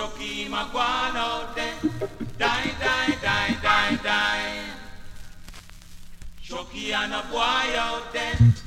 Chucky McGuan out there. Die, die, die, die, die. Chucky and a boy out there.